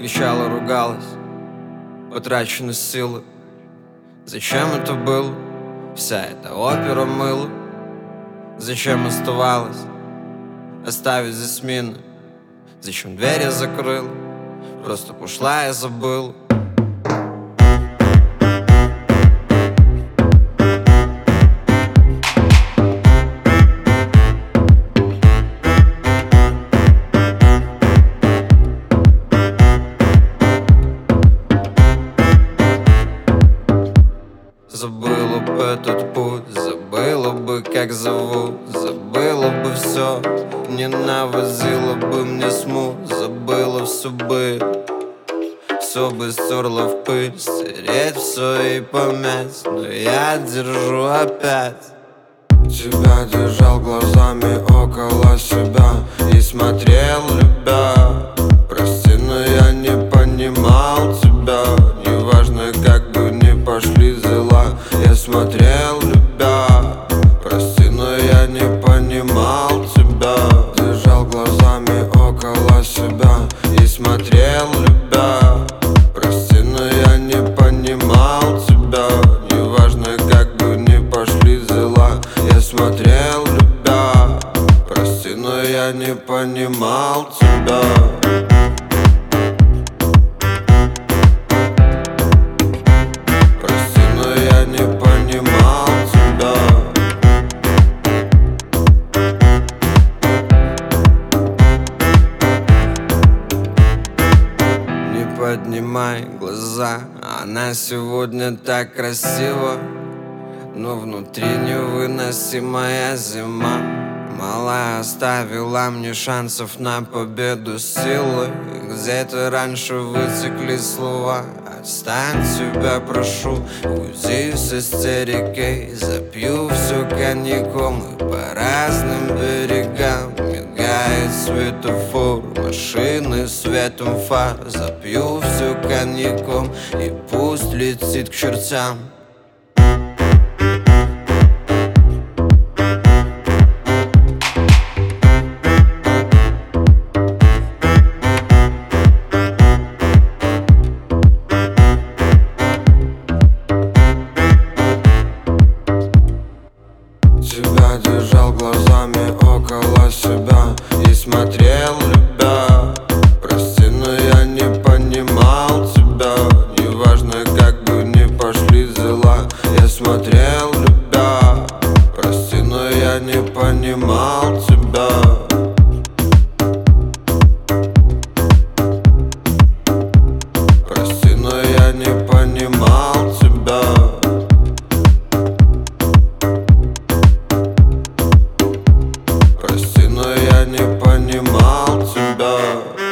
кричала, ругалась, потрачены силы. Зачем это было? Вся эта опера мыла. Зачем оставалось оставить здесь мины? Зачем дверь я закрыл? Просто ушла и забыл. Забыла бы этот путь, забыла бы, как зовут, забыла бы все, не навозила бы мне смут, забыла все бы, все бы стерла в пыль, стереть все и помять, но я держу опять. Тебя держал глазами около себя и смотрел, любя. Прости, но я не понимал тебя. Неважно, как бы ни пошли дела, я смотрел, любя. Прости, но я не понимал тебя. Держал глазами около себя и смотрел, любя. Прости, но я не понимал тебя. Неважно, как бы ни пошли дела, я смотрел, любя. Прости, но я не понимал тебя. Прости, но я не понимал тебя. Не поднимай глаза, она сегодня так красива, но внутри невыносимая зима. Малая оставила мне шансов на победу силы. Где-то раньше вытекли слова: отстань, тебя прошу, уйди с истерикой. Запью все коньяком и по разным берегам. Мигает светофор, машины светом фар. Запью все коньяком и пусть летит к чертям. Тебя держал глазами около себя и смотрел, любя. Прости, но я не понимал тебя. Неважно, как бы ни пошли дела, я смотрел, любя. Прости, но я не понимал тебя. Прости, но я не понимал тебя. Прости, но я не понимал тебя.